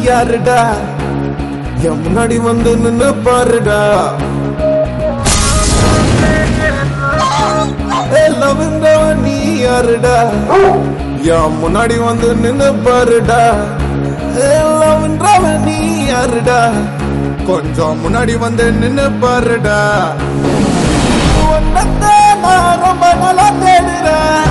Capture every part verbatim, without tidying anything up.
யாருடா என் முன்னாடி வந்து நின்னு பாருடா லவ்ன்றவன் நீ யாருடா என் முன்னாடி வந்து நின்னு பாருடா லவ்ன்றவன் நீ யாருடா கொஞ்சம் முன்னாடி வந்து நின்னு பாருடா உன்னத்தான் நான் ரொம்ப நல்லா தேடுறேன்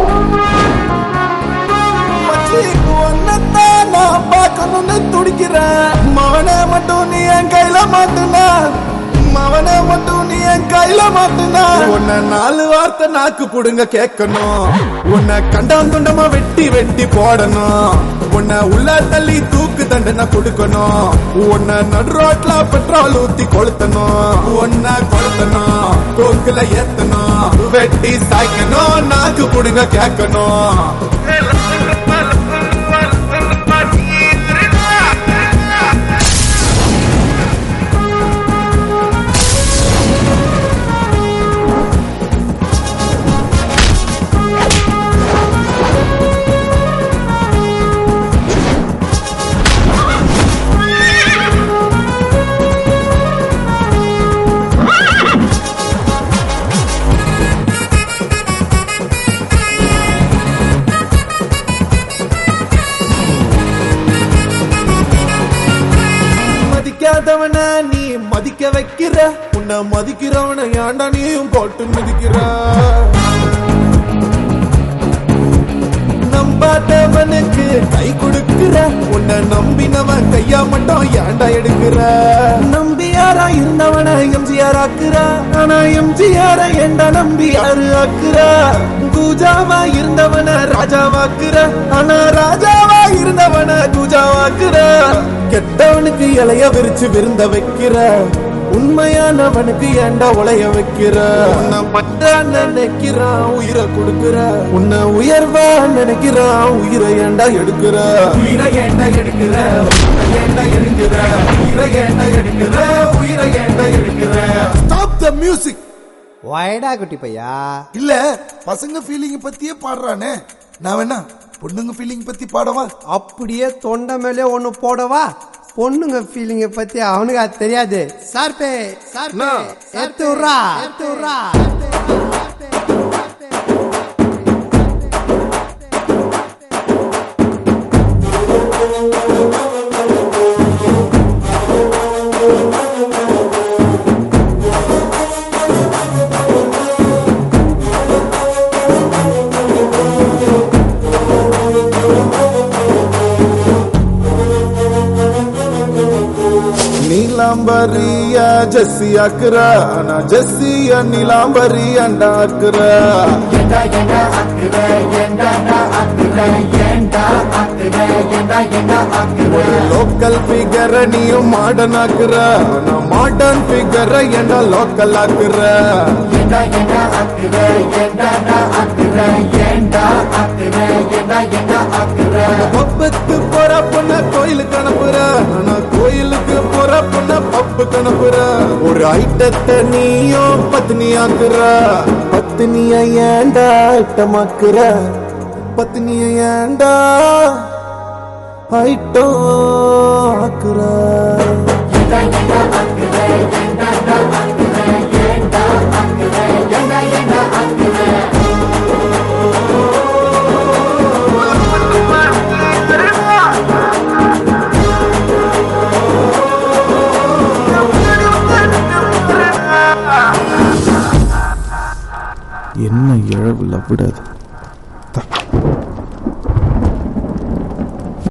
உன்னத்தான் நான் பார்க்கணும்னு துடிக்கிறேன் மவனை மட்டும் நீ என் கையில மாட்டுனா மவனை மட்டும் நீ என் கையில மாட்டுனா உன்னை நாலு வார்த்தை நாக்கு புடுங்க கேட்கணும் உன்னை கண்டாம் துண்டமா வெட்டி வெட்டி போடணும் உன்னை உள்ள தள்ளி தூக்கு தண்டனை கொடுக்கணும் உன்னை நடு ரோட்ல பெட்ரோல் ஊத்தி கொளுத்தணும் உன்னை கொளுத்தணும் தூக்குல ஏத்தணும் வெட்டி சாய்க்கணும் நாக்கு புடுங்க கேட்கணும் மதிக்காதவன நீ மதிக்க வைக்கிற உன்னை மதிக்கிறவன ஏண்டா நீயும் போட்டு மிதிக்கிற நம்பாதவனுக்கு கை கொடுக்கிற உன்னை நம்பினவன் கையா மட்டும் ஏண்டா எடுக்கிற நம்பியாரா இருந்தவன எம்ஜிஆர் ஆக்குற ஆனா எம்ஜிஆர ஏண்டா நம்பி யாரு ஆக்குற குஜாவா இருந்தவன ராஜாவாக்குற ஆனா ராஜாவா இருந்தவன குஜாவாக்குற கெட்டவனுக்கு இலைய விரிச்சு விருந்த வைக்கிற உண்மையானவனுக்கு ஏண்டா உலைய வைக்கிற உன்னை பற்ற நினைக்கிறான் உயிரை கொடுக்கிற உன்னை உயர்வா நினைக்கிறான் உயிரை ஏண்டா எடுக்கிற உயிரை ஏண்டா எடுக்கிற ஏண்டா எடுக்கிற உயிரை ஏண்டா எடுக்கிற உயிரை ஏண்டா எடுக்கிற ஸ்டாப் தி மியூசிக் வாய்டா குட்டி பையா இல்ல பசங்க ஃபீலிங் பத்தியே பாடுறானே நான் வேணா பொண்ணுங்க ஃபீலிங் பத்தி பாடவா அப்படியே தொண்டை மேலே ஒண்ணு போடவா பொண்ணுங்க ஃபீலிங்க பத்தி அவனுக்கு அது தெரியாது சார்பே சார்பே எத்துறா எத்துறா நீலாம்பரியா ஜெஸ்ஸி ஆக்குற ஆனா ஜெஸ்ஸியா நீலாம்பரி அண்டா ஆக்குற லோக்கல் பிகர நீயும் மாடர்ன் ஆக்குற ஆனா மாடர்ன் பிகர என்ன லோக்கல் ஆக்குற பப்புக்கு போற பொண்ண கோயிலுக்கு அனுப்புற ஆனா கோயிலுக்கு போற பொண்ண பப்புக்கு அனுப்புற ஒரு ஐட்டத்தை நீயும் பத்னி ஆக்குற பத்னிய ஏண்டா ஐட்டமாக்குற பத்னிய ஏண்டா ஐட்டம் ஆக்குற என்ன இழவுல விடாது.